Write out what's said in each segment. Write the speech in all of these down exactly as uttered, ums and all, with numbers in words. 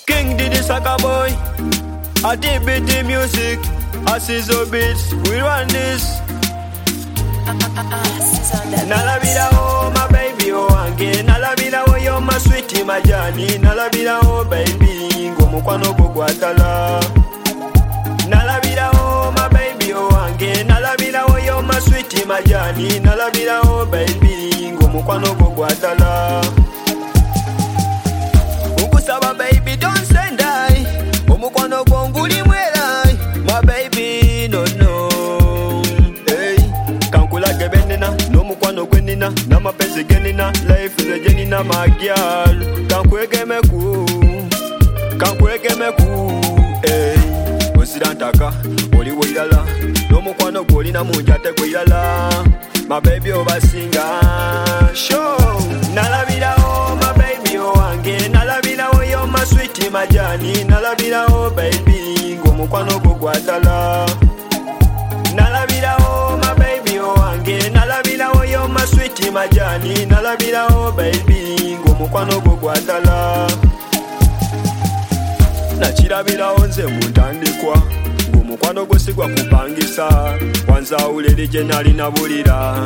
King did the soccer boy. I did beat the music. I see the beats. We run this. Nalabira oh my baby oh ange. Nalabira oh you're my sweetie my Johnny. Nalabira oh baby ngo mukwano gwo gwatala. Nalabira oh my baby oh ange. Nalabira oh you're my sweetie my Johnny. Nalabira oh baby ngo mukwano gwo gwatala. Ukusaba baby don't say die. Omukwano gwo nguli mwelai. My baby no no. Hey, kankula gebenina no mukwano gwenina na mapenzi genina. Life is a genina my girl. Kankwege meku, kankwege meku. Hey, osidantaka oli weilala. No mukwano gwoli na munjate gwilala. My baby obasinga. Show. Nalabira oh my baby oh ange. Nalabira oh you're my sweetie my Johnny. Nalabira oh baby ngo mukwano gwo gwatala. Nalabira oh my baby oh ange. Nalabira oh you're my sweetie my Johnny. Nalabira oh baby ngo mukwano gwo gwatala. Nakirabira onze muntandikwa ngo mukwano gwo sigwa kupangisa. Wanza ulele je nali nabulira.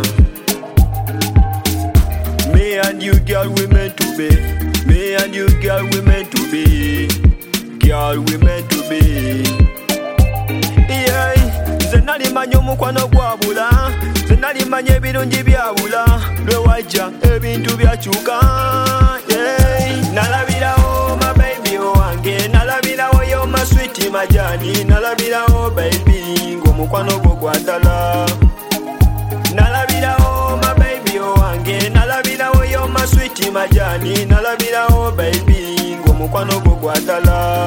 Me and you girl we meant to be. Me and you girl we meant to be. Girl we meant to be. Yeah, nze nali manyo mukwano gwabula. Nze nali manye ebirungi byabula. Lwe wajja ebintu byakyuka. Yeah, nalabira oh my baby oh ange. Nalabira oh you're my sweetie my Johnny. Nalabira oh baby ngo mukwano gwo gwatala. Nalabira oh my baby oh ange. Nalabira oh you're my sweetie my Johnny. Nalabira oh baby ngo mukwano gwo gwatala.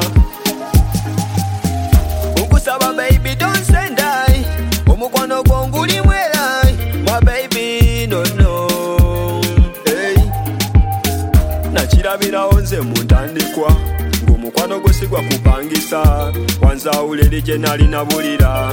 Ukusaba baby don't say die. Omukwano gwo nguli mwelai. My baby no no. Hey, nakirabira onze muntandikwa ngo mukwano gwo sigwa kupangisa. Wanza ulele je nali nabulira.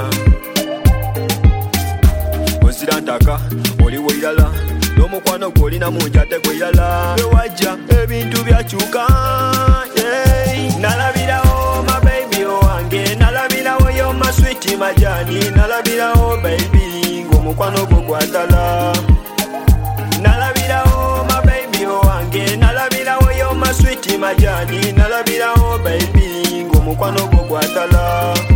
Osirantaka oli weilala. No mukwano gwoli na munjate gwilala. Lwe wajja ebintu byakyuka. Yeah, nalabira oh my baby oh ange. Nalabira oh you're my sweetie my Johnny. Nalabira oh baby ngo mukwano gwo gwatala. Nalabira oh my baby oh ange. Nalabira oh you're my sweetie my Johnny. Nalabira oh baby ngo mukwano gwo gwatala.